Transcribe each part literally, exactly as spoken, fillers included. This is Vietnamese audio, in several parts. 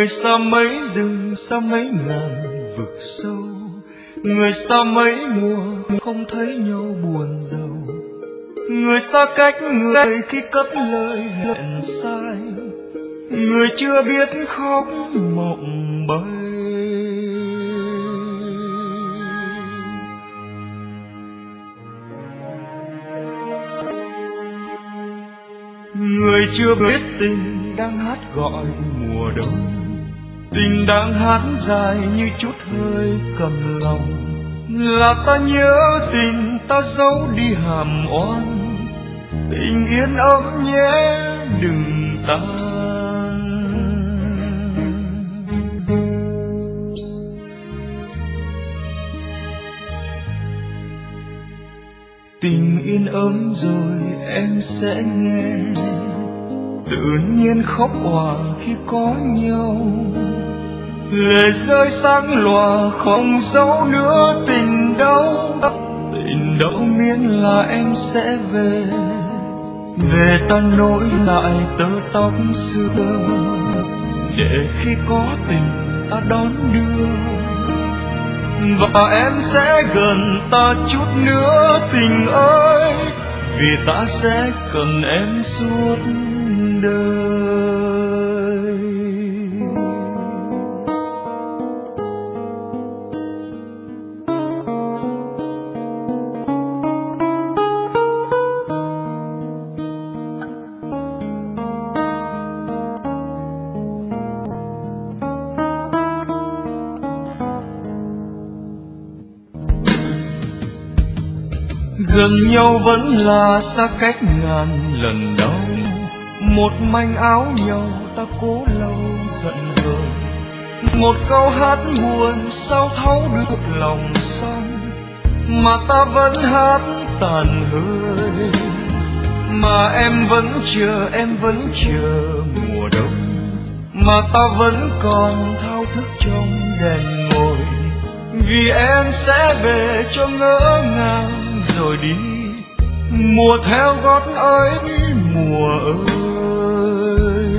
Người xa mấy rừng, xa mấy ngàn vực sâu, người xa mấy mùa không thấy nhau buồn giàu. Người xa cách người khi cất lời hẹn sai, người chưa biết khóc mộng bay. Người chưa biết tình đang hát gọi mùa đông, tình đang hát dài như chút hơi cầm lòng. Là ta nhớ tình ta giấu đi hàm oan, tình yên ấm nhé đừng tan. Tình yên ấm rồi em sẽ nghe, tự nhiên khóc òa khi có nhau. Lệ rơi sáng lòa không giấu nữa tình đâu, tình đâu miễn là em sẽ về. Về ta nối lại tơ tóc xưa, để khi có tình ta đón đưa. Và em sẽ gần ta chút nữa tình ơi, vì ta sẽ cần em suốt đời. Gần nhau vẫn là xa cách ngàn lần đau, một manh áo nhau ta cố lâu giận hờn. Một câu hát buồn sao thấu được lòng sông, mà ta vẫn hát tàn hơi. Mà em vẫn chờ, em vẫn chờ mùa đông, mà ta vẫn còn thao thức trong đèn ngồi. Vì em sẽ về cho ngỡ ngàng rồi đi, mùa theo gót ấy mùa ơi.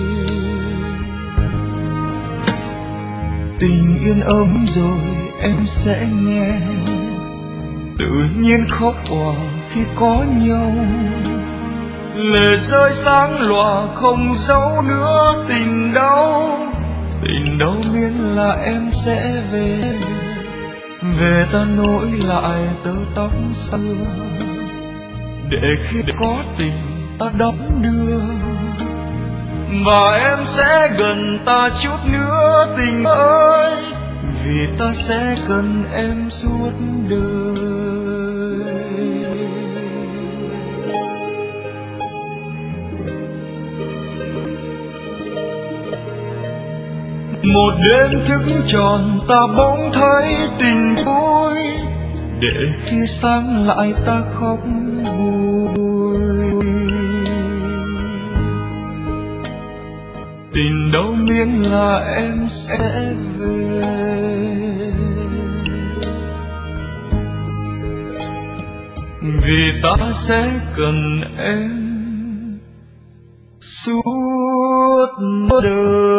Tình yên ấm rồi em sẽ nghe, tự nhiên khóc òa khi có nhau. Lệ rơi sáng lòa không giấu nữa tình đâu, tình đâu miễn là em sẽ về. Về ta nối lại tơ tóc xưa, để khi có tình ta đón đưa. Và em sẽ gần ta chút nữa tình ơi, vì ta sẽ cần em suốt đời. Một đêm thức tròn ta bỗng thấy tình vui, để khi sáng lại ta khóc vui. Tình đâu miễn là em sẽ về, vì ta sẽ cần em suốt đời.